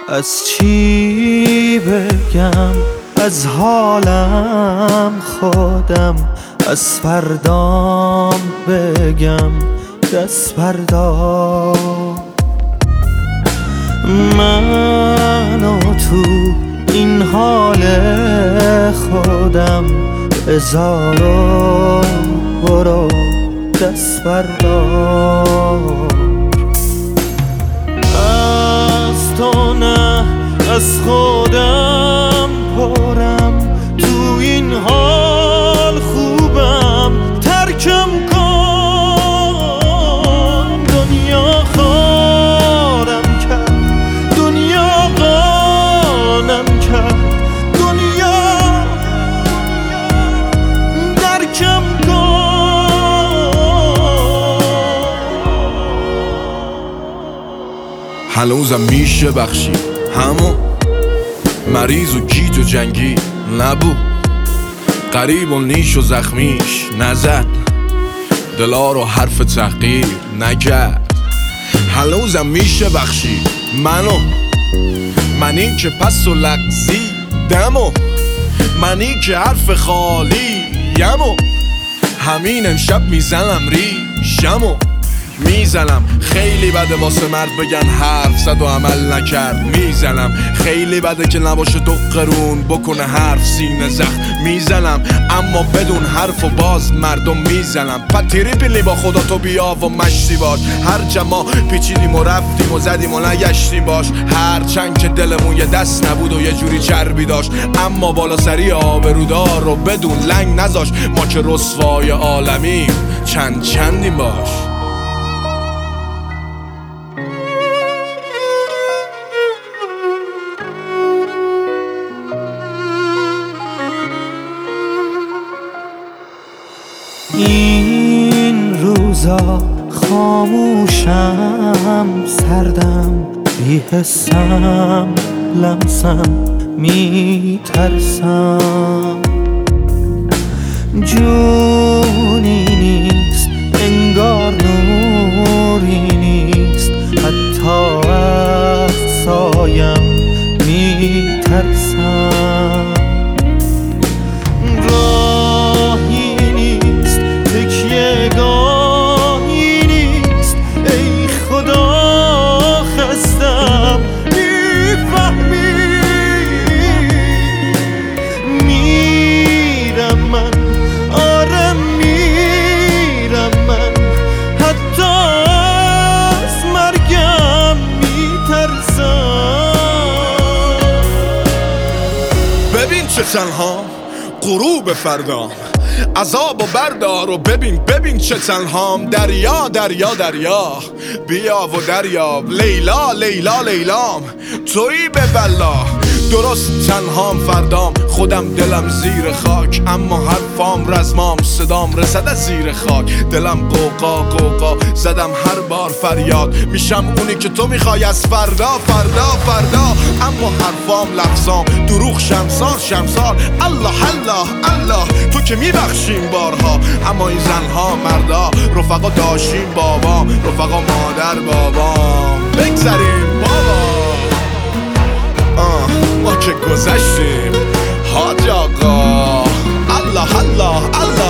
از چی بگم؟ از حالم خودم، از فردام بگم دست فردا. من و تو این حال خودم بذار و برو دست فردا. از تو نه از خودم پرم، تو این حال خوبم ترکم کن. دنیا خارم کرد، دنیا قانم کرد، دنیا درکم کن. هنوزم میشه بخشی همون مریض و گیج و جنگی نبود، غریب و نیش و زخمیش نزد، دلا رو حرف تحقیر نکرد. هنوزم میشه بخشی منی که پس و لغزیدم، منی که حرف خالی یمو همین امشب میزنم ریشمو میزنم. خیلی بده واسه مرد بگن حرف زد و عمل نکرد، میزنم. خیلی بده که نباشه تو قرون بکنه حرف سینه زخم، میزنم. اما بدون حرف و باز مردم میزنم. پتیری پیلی با خدا تو بیا و مشتی باش، هر جما پیچیدیم و رفتیم و زدیم و نگشتیم باش. هر چند که دلمون یه دست نبود و یه جوری چربی داشت، اما بالا سری آبرودار رو بدون لنگ نذاش. ما که رسوای عالمیم چندیم باش. این روزا خاموشم، سردم، بی‌حسم، لمسم، میترسم. جونی نیست انگار، نوری نیست حتی از سایم، میترسم. ببین چه تنها غروب فردام، عذاب و بردار و ببین چه تنهام. دریا دریا دریا بیا و دریاب، لیلا لیلا لیلام تویی به بلا. درست تنهام فردام، خودم دلم زیر خاک، اما حرفام رزمام، صدام رسد از زیر خاک. دلم قوقا قوقا زدم هر بار فریاد، میشم اونی که تو میخوای از فردا فردا فردا. اما حرفام لفظام دروغ شمسار شمسار. الله الله الله تو که میبخشیم بارها، اما این زنها مردا رفقا داشتیم بابام، رفقا مادر بابام. بگذریم بابا ما که گذشتیم حاج آقا. الله الله الله